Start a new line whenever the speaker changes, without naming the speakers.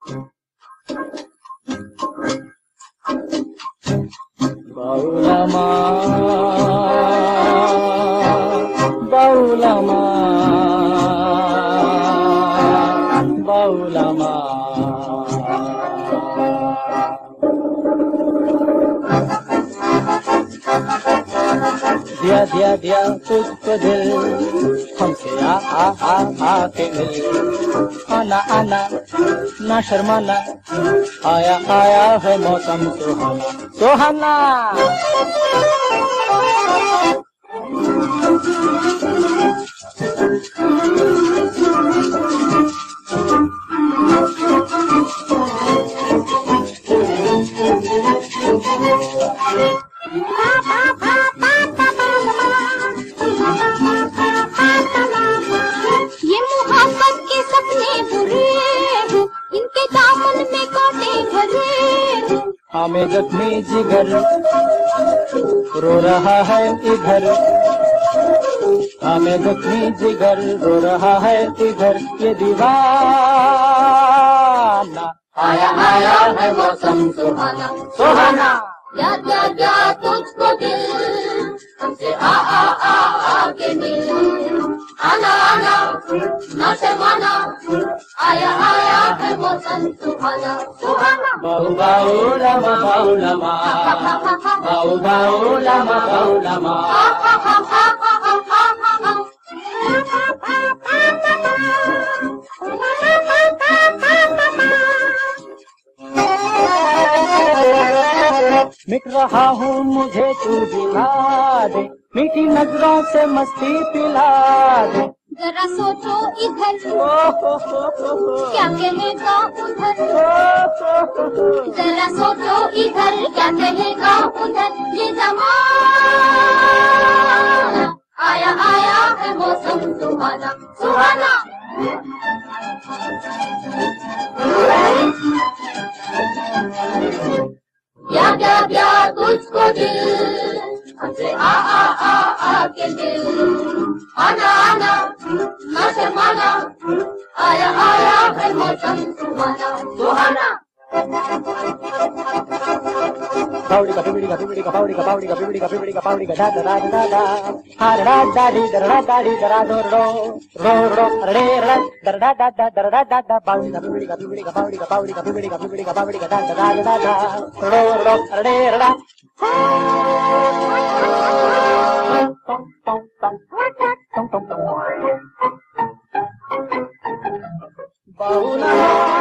बाउलामा बाउलामा बाउलामा दिया दिया दिया तुझको दिल हमसे आ के मिल आना आना ना शर्माना आया आया है मौसम सुहाना सुहाना हमें जख्मी जिगर रो रहा है इधर हमें जख्मी जिगर रो रहा है इधर ये दीवाना आया आया है मौसम सुहाना सुहाना याद याद याद तुझको दिल हमसे आ के मिल आना आना ना शर्माना आया आया है मौसम सुहाना सुहाना बाऊ बाऊ लमा बाऊ लमा बाऊ बाऊ लमा बाऊ लमा मिट रहा हूँ मुझे तू दिला दे मीठी नजरों से मस्ती पिला दे
जरा सोचो इधर क्या कहेगा उधर जरा सोचो इधर क्या कहेगा उधर ये ज़माना आया आया है मौसम सुहाना सुहाना याद याद याद तुझको दिल हमसे आ के दिल आना आना ना शर्माना आया आया है मौसम सुहाना सुहाना पाउडी का पिबड़ी का पिबड़ी का पाउडी का पाउडी का पिबड़ी का पिबड़ी का पाउडी का दा दा दा दा हर रा दाडी दरा दाडी दरा दो रो रो रो रे रे दरा दा दा दरा दा दा पाउडी का पिबड़ी का पिबड़ी का पाउडी का पाउडी का पिबड़ी का पिबड़ी का पाउडी का दा दा दा दा रो रो रे रे बाउला